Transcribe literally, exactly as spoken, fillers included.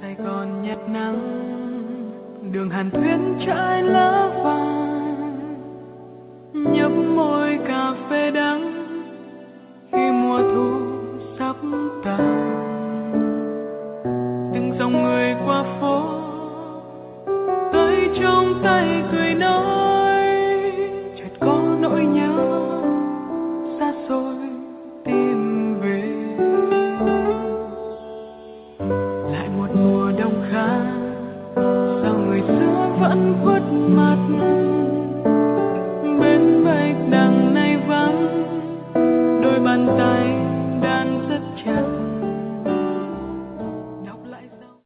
Sài Gòn nhạt nắng, đường Hàn Thuyết trải lá vàng, nhấp môi cà phê đắng khi mùa thu sắp tàn. Từng dòng người qua phố, tay trong tay cười nói, chợt có nỗi nhớ xa xôi tìm về. Lại một mùa đông khác, sao người xưa vẫn khuất mặt bên vách đằng